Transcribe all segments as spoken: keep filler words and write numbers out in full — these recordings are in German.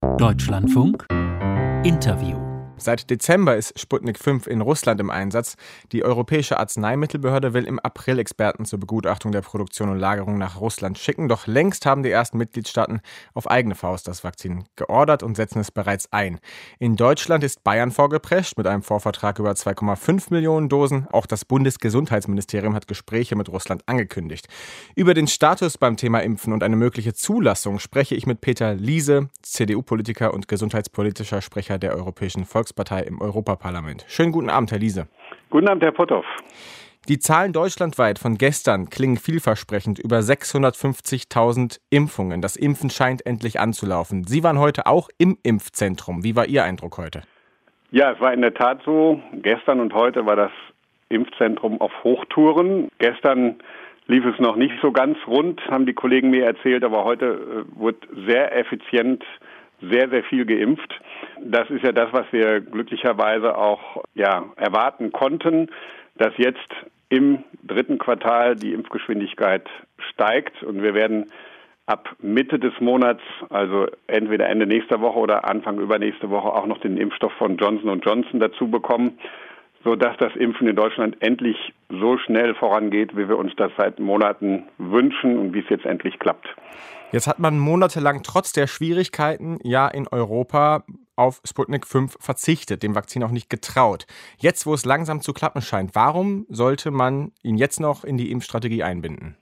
Deutschlandfunk Interview. Seit Dezember ist Sputnik fünf in Russland im Einsatz. Die Europäische Arzneimittelbehörde will im April Experten zur Begutachtung der Produktion und Lagerung nach Russland schicken. Doch längst haben die ersten Mitgliedstaaten auf eigene Faust das Vakzin geordert und setzen es bereits ein. In Deutschland ist Bayern vorgeprescht mit einem Vorvertrag über zwei Komma fünf Millionen Dosen. Auch das Bundesgesundheitsministerium hat Gespräche mit Russland angekündigt. Über den Status beim Thema Impfen und eine mögliche Zulassung spreche ich mit Peter Liese, C D U-Politiker und gesundheitspolitischer Sprecher der Europäischen Volkspartei im Europaparlament. Schönen guten Abend, Herr Liese. Guten Abend, Herr Potthoff. Die Zahlen deutschlandweit von gestern klingen vielversprechend. Über sechshundertfünfzigtausend Impfungen. Das Impfen scheint endlich anzulaufen. Sie waren heute auch im Impfzentrum. Wie war Ihr Eindruck heute? Ja, es war in der Tat so. Gestern und heute war das Impfzentrum auf Hochtouren. Gestern lief es noch nicht so ganz rund, haben die Kollegen mir erzählt, aber heute äh, wurde sehr effizient sehr, sehr viel geimpft. Das ist ja das, was wir glücklicherweise auch ja, erwarten konnten, dass jetzt im dritten Quartal die Impfgeschwindigkeit steigt und wir werden ab Mitte des Monats, also entweder Ende nächster Woche oder Anfang übernächste Woche auch noch den Impfstoff von Johnson und Johnson dazu bekommen, sodass das Impfen in Deutschland endlich so schnell vorangeht, wie wir uns das seit Monaten wünschen und wie es jetzt endlich klappt. Jetzt hat man monatelang trotz der Schwierigkeiten ja in Europa auf Sputnik fünf verzichtet, dem Vakzin auch nicht getraut. Jetzt, wo es langsam zu klappen scheint, warum sollte man ihn jetzt noch in die Impfstrategie einbinden?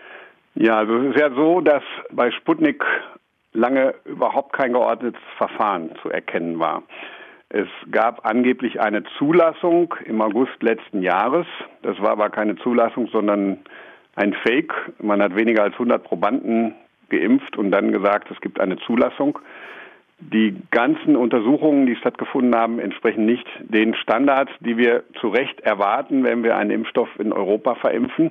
Ja, also es ist ja so, dass bei Sputnik lange überhaupt kein geordnetes Verfahren zu erkennen war. Es gab angeblich eine Zulassung im August letzten Jahres. Das war aber keine Zulassung, sondern ein Fake. Man hat weniger als hundert Probanden geimpft und dann gesagt, es gibt eine Zulassung. Die ganzen Untersuchungen, die stattgefunden haben, entsprechen nicht den Standards, die wir zu Recht erwarten, wenn wir einen Impfstoff in Europa verimpfen.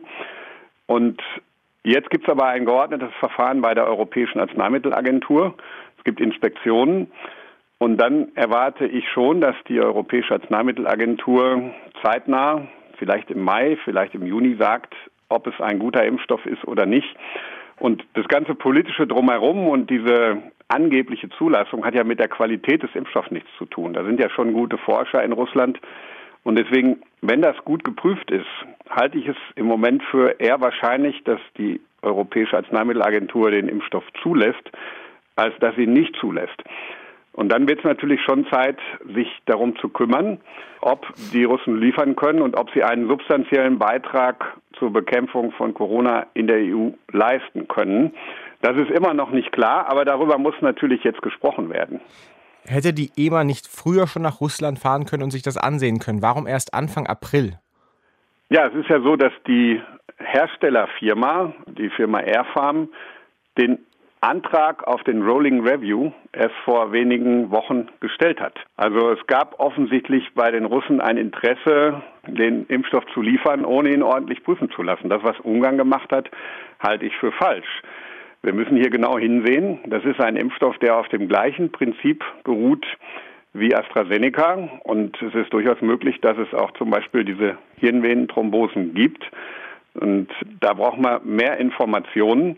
Und jetzt gibt es aber ein geordnetes Verfahren bei der Europäischen Arzneimittelagentur. Es gibt Inspektionen. Und dann erwarte ich schon, dass die Europäische Arzneimittelagentur zeitnah, vielleicht im Mai, vielleicht im Juni sagt, ob es ein guter Impfstoff ist oder nicht. Und das ganze politische Drumherum und diese angebliche Zulassung hat ja mit der Qualität des Impfstoffs nichts zu tun. Da sind ja schon gute Forscher in Russland. Und deswegen, wenn das gut geprüft ist, halte ich es im Moment für eher wahrscheinlich, dass die Europäische Arzneimittelagentur den Impfstoff zulässt, als dass sie ihn nicht zulässt. Und dann wird es natürlich schon Zeit, sich darum zu kümmern, ob die Russen liefern können und ob sie einen substanziellen Beitrag zur Bekämpfung von Corona in der E U leisten können. Das ist immer noch nicht klar, aber darüber muss natürlich jetzt gesprochen werden. Hätte die E M A nicht früher schon nach Russland fahren können und sich das ansehen können? Warum erst Anfang April? Ja, es ist ja so, dass die Herstellerfirma, die Firma Airfarm, den Antrag auf den Rolling Review erst vor wenigen Wochen gestellt hat. Also es gab offensichtlich bei den Russen ein Interesse, den Impfstoff zu liefern, ohne ihn ordentlich prüfen zu lassen. Das, was Ungarn gemacht hat, halte ich für falsch. Wir müssen hier genau hinsehen. Das ist ein Impfstoff, der auf dem gleichen Prinzip beruht wie AstraZeneca. Und es ist durchaus möglich, dass es auch zum Beispiel diese Hirnvenenthrombosen gibt. Und da braucht man mehr Informationen,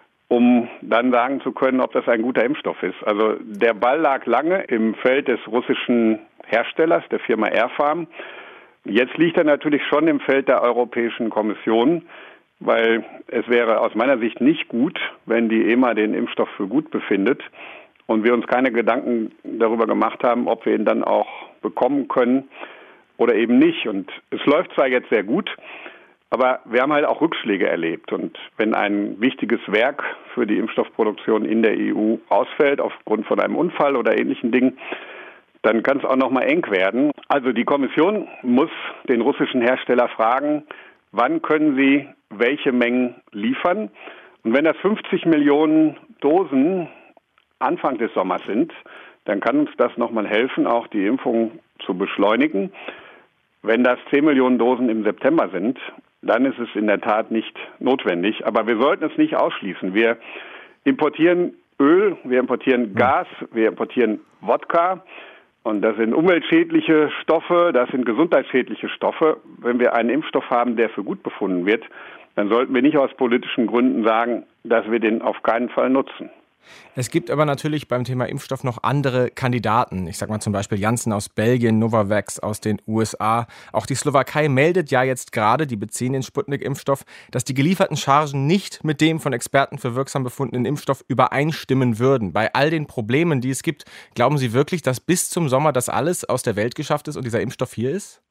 um dann sagen zu können, ob das ein guter Impfstoff ist. Also der Ball lag lange im Feld des russischen Herstellers, der Firma Airfarm. Jetzt liegt er natürlich schon im Feld der Europäischen Kommission, weil es wäre aus meiner Sicht nicht gut, wenn die E M A den Impfstoff für gut befindet und wir uns keine Gedanken darüber gemacht haben, ob wir ihn dann auch bekommen können oder eben nicht. Und es läuft zwar jetzt sehr gut, aber wir haben halt auch Rückschläge erlebt. Und wenn ein wichtiges Werk für die Impfstoffproduktion in der E U ausfällt, aufgrund von einem Unfall oder ähnlichen Dingen, dann kann es auch noch mal eng werden. Also die Kommission muss den russischen Hersteller fragen, wann können sie welche Mengen liefern? Und wenn das fünfzig Millionen Dosen Anfang des Sommers sind, dann kann uns das noch mal helfen, auch die Impfung zu beschleunigen. Wenn das zehn Millionen Dosen im September sind, dann ist es in der Tat nicht notwendig. Aber wir sollten es nicht ausschließen. Wir importieren Öl, wir importieren Gas, wir importieren Wodka. Und das sind umweltschädliche Stoffe, das sind gesundheitsschädliche Stoffe. Wenn wir einen Impfstoff haben, der für gut befunden wird, dann sollten wir nicht aus politischen Gründen sagen, dass wir den auf keinen Fall nutzen. Es gibt aber natürlich beim Thema Impfstoff noch andere Kandidaten. Ich sage mal zum Beispiel Janssen aus Belgien, Novavax aus den U S A. Auch die Slowakei meldet ja jetzt gerade, die beziehen den Sputnik-Impfstoff, dass die gelieferten Chargen nicht mit dem von Experten für wirksam befundenen Impfstoff übereinstimmen würden. Bei all den Problemen, die es gibt, glauben Sie wirklich, dass bis zum Sommer das alles aus der Welt geschafft ist und dieser Impfstoff hier ist?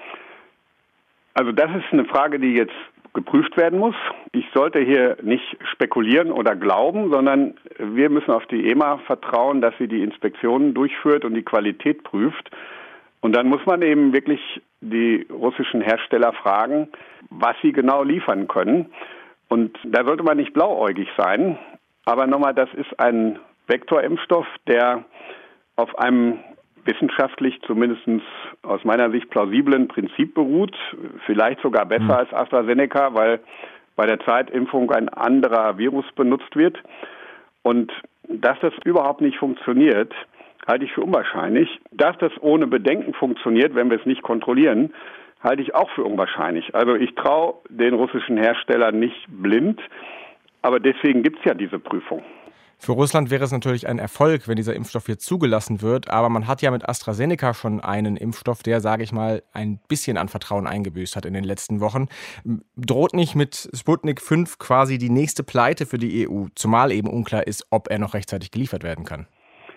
Also das ist eine Frage, die jetzt geprüft werden muss. Ich sollte hier nicht spekulieren oder glauben, sondern wir müssen auf die E M A vertrauen, dass sie die Inspektionen durchführt und die Qualität prüft. Und dann muss man eben wirklich die russischen Hersteller fragen, was sie genau liefern können. Und da sollte man nicht blauäugig sein. Aber nochmal, das ist ein Vektorimpfstoff, der auf einem wissenschaftlich zumindest aus meiner Sicht plausiblen Prinzip beruht, vielleicht sogar besser mhm. als AstraZeneca, weil bei der Zweitimpfung ein anderer Virus benutzt wird. Und dass das überhaupt nicht funktioniert, halte ich für unwahrscheinlich. Dass das ohne Bedenken funktioniert, wenn wir es nicht kontrollieren, halte ich auch für unwahrscheinlich. Also ich traue den russischen Herstellern nicht blind, aber deswegen gibt es ja diese Prüfung. Für Russland wäre es natürlich ein Erfolg, wenn dieser Impfstoff hier zugelassen wird. Aber man hat ja mit AstraZeneca schon einen Impfstoff, der, sage ich mal, ein bisschen an Vertrauen eingebüßt hat in den letzten Wochen. Droht nicht mit Sputnik fünf quasi die nächste Pleite für die E U, zumal eben unklar ist, ob er noch rechtzeitig geliefert werden kann?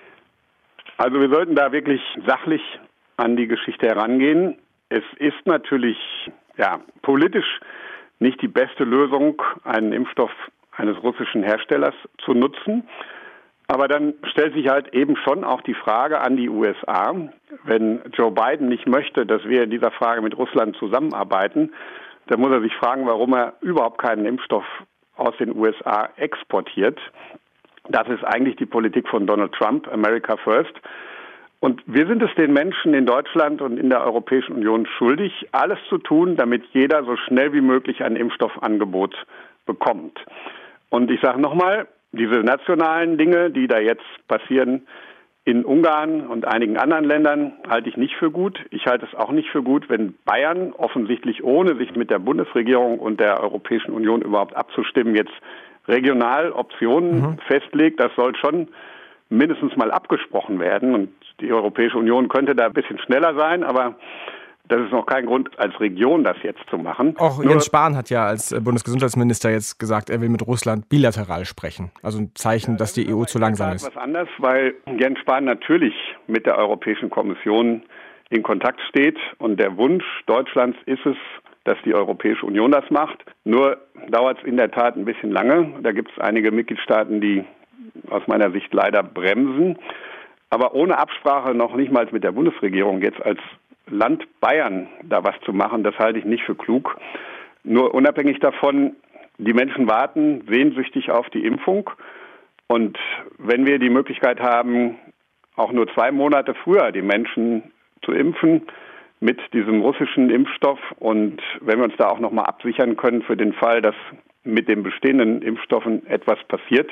Also wir sollten da wirklich sachlich an die Geschichte herangehen. Es ist natürlich ja, politisch nicht die beste Lösung, einen Impfstoff eines russischen Herstellers zu nutzen. Aber dann stellt sich halt eben schon auch die Frage an die U S A, wenn Joe Biden nicht möchte, dass wir in dieser Frage mit Russland zusammenarbeiten, dann muss er sich fragen, warum er überhaupt keinen Impfstoff aus den U S A exportiert. Das ist eigentlich die Politik von Donald Trump, America First. Und wir sind es den Menschen in Deutschland und in der Europäischen Union schuldig, alles zu tun, damit jeder so schnell wie möglich ein Impfstoffangebot bekommt. Und ich sage nochmal, diese nationalen Dinge, die da jetzt passieren in Ungarn und einigen anderen Ländern, halte ich nicht für gut. Ich halte es auch nicht für gut, wenn Bayern offensichtlich ohne sich mit der Bundesregierung und der Europäischen Union überhaupt abzustimmen, jetzt regional Optionen mhm. festlegt. Das soll schon mindestens mal abgesprochen werden. Und die Europäische Union könnte da ein bisschen schneller sein, aber das ist noch kein Grund, als Region das jetzt zu machen. Auch Jens Spahn hat ja als Bundesgesundheitsminister jetzt gesagt, er will mit Russland bilateral sprechen. Also ein Zeichen, ja, das dass die E U zu langsam ist. Das ist was anderes, weil Jens Spahn natürlich mit der Europäischen Kommission in Kontakt steht. Und der Wunsch Deutschlands ist es, dass die Europäische Union das macht. Nur dauert es in der Tat ein bisschen lange. Da gibt es einige Mitgliedstaaten, die aus meiner Sicht leider bremsen. Aber ohne Absprache noch nicht mal mit der Bundesregierung jetzt als Land Bayern da was zu machen, das halte ich nicht für klug. Nur unabhängig davon, die Menschen warten sehnsüchtig auf die Impfung. Und wenn wir die Möglichkeit haben, auch nur zwei Monate früher die Menschen zu impfen mit diesem russischen Impfstoff und wenn wir uns da auch nochmal absichern können für den Fall, dass mit den bestehenden Impfstoffen etwas passiert,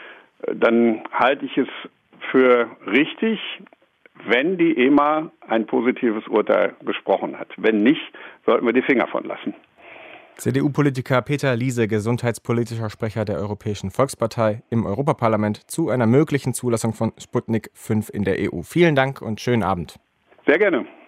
dann halte ich es für richtig, wenn die E M A ein positives Urteil gesprochen hat. Wenn nicht, sollten wir die Finger von lassen. C D U-Politiker Peter Liese, gesundheitspolitischer Sprecher der Europäischen Volkspartei im Europaparlament zu einer möglichen Zulassung von Sputnik fünf in der E U. Vielen Dank und schönen Abend. Sehr gerne.